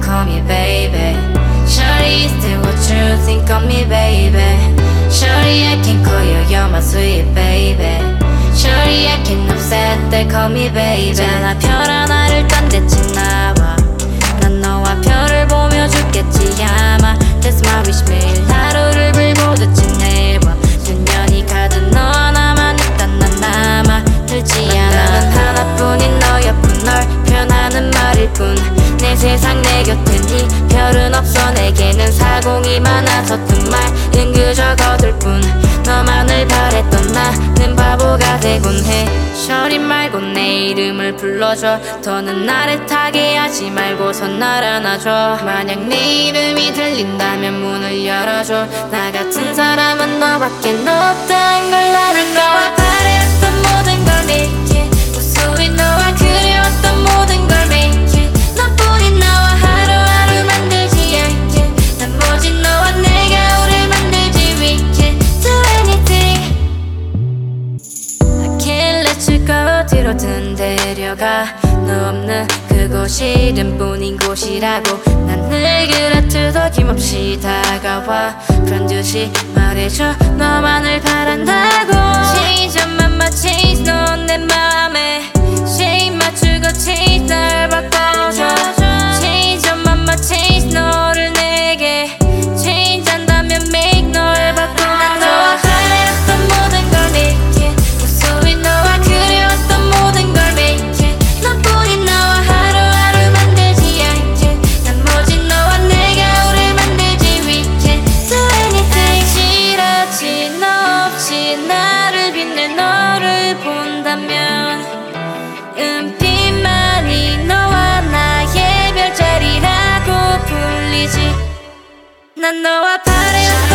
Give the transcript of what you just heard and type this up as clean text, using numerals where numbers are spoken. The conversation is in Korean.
call me baby. Shawty, is that what you think of me, baby? Shawty, I can call you, you're my sweet baby. Shawty, I can upset that, call me baby. 자나 별 하나를 딴 데 지나와. 난 너와 별을 보며 죽겠지 아마. That's my wish. 매일 하루를 불보듯 지내와. 몇 년이 가든 너와 나만 일단 난 남아 들지 않아. 나는 하나뿐인 너였군. 널 표현하는 말일 뿐. 내 세상 내 곁엔 이 별은 없어. 내게는 사공이 많아서 든 말은 그저 거들 뿐. 너만을 바랬던 나는 바보가 되곤 해. Shawty 말고 내 이름을 불러줘. 더는 나를 타게 하지 말고선 날 안아줘. 만약 내 이름이 들린다면 문을 열어줘. 나 같은 사람은 너밖에 없다는 걸 나는 너와 바랬던 모든 걸 make it. 무수히 너와 그리웠던 모든 걸 make it. 너뿐인 나와 하루하루 만들지 않게. 난 오직 너와 내가 우릴 만들지. We can do anything. I can't let you go. 어디로든 데려가. 너 없는 그곳이 이름뿐인 곳이라고. 난 늘 그렇듯 힘없이 다가와. 그런 듯이 말해줘 너만을 바란다고. Change your mama, change 넌 내 맘에 Shape 맞추고 change 날 바꿔줘. Change your mama, change 너를 내게 Change 한다면 make 널 바꿔줘. 너와 바랬던 모든 걸 make it. 무수히 너와 그리웠던 모든 걸 make it. 너뿐인 나와 하루하루 만들지 않게. 난 오직 너와 내가 우릴 만들지. We can do anything. 싫어지 너 없이 나를 빛내 너를 본다면 은빛만이 너와 나의 별자리라고 불리지. 난 너와 바래